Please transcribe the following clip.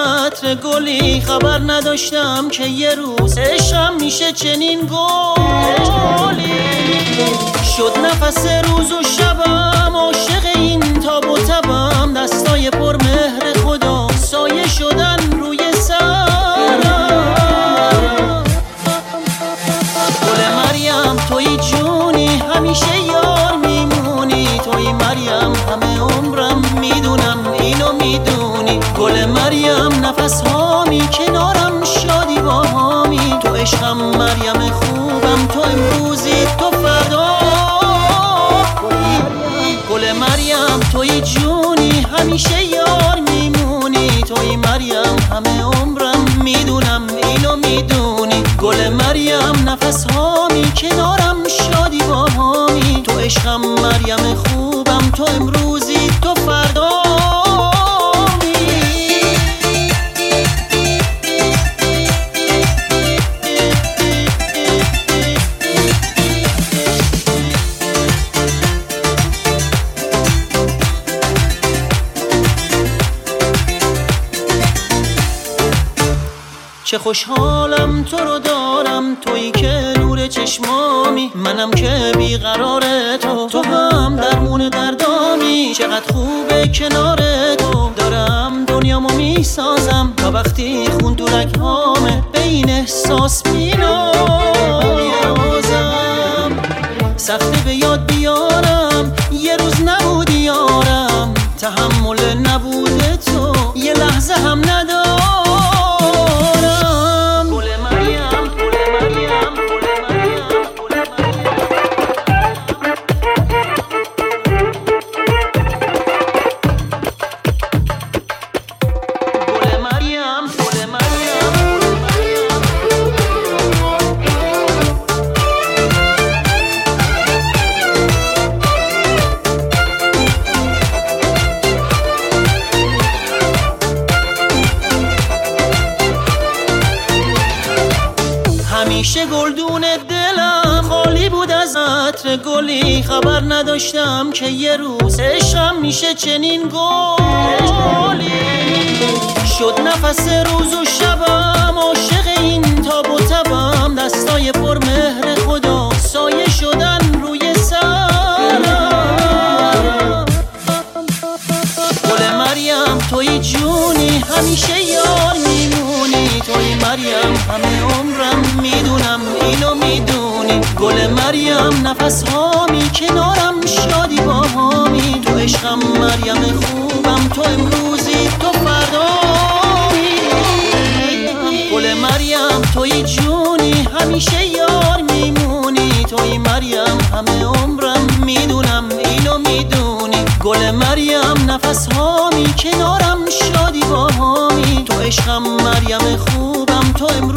عطر گلی، خبر نداشتم که یه روز عشقم میشه چنین گلی. شد نفس روز و شبم، عاشق این تاب و تبم، دستای پر مهر خدا سایه شدن روی سرم. گل مریم توی جونی، همیشه یار میمونی، توی مریم همه عمرم، میدونم اینو میدونی. گل مریم نفس هامی، کنارم شادی با هامی، تو عشقم مریم خوبم، تو امروزی تو فردا. گل مریم توی جونی، همیشه یار میمونی، توی مریم همه عمرم، میدونم اینو میدونی. گل مریم نفس هامی، کنارم شادی با هامی، تو عشقم مریم خوبم، تو امروزی تو فردا. چه خوشحالم تو رو دارم، تویی که نور چشمامی، منم که بیقرار تو، تو هم درمون دردامی. چقدر خوبه کنار تو، دارم دنیامو میسازم، تا وقتی خون تو رگهامه به این احساس مینازم. سخته به یاد بیارم یه روز نبودی یارم، تحمل نبوده تو یه لحظه هم ندارم. همیشه گلدون دلم خالی بود از عطر گلی، خبر نداشتم که یه روز عشقم میشه چنین گلی. شد نفس روز و شبم، عاشق این تاب و تبم، دستای پر مهر خدا سایه شدن روی سرم. گل مریم توی جونی، همیشه یار میمونی، توی مریم همه عمرم، میدونم اینو میدونی. گل مریم نفس هامی، کنارم شادی با هامی، تو عشقم مریم خوبم، تو امروزی تو فردایی. گل مریم توی جونی، همیشه یار میمونی، توی مریم همه عمرم، میدونم اینو میدونی. گل مریم نفس هامی، کنارم شادی با هامی، تو عشقم مریم خوبم، تو امروزی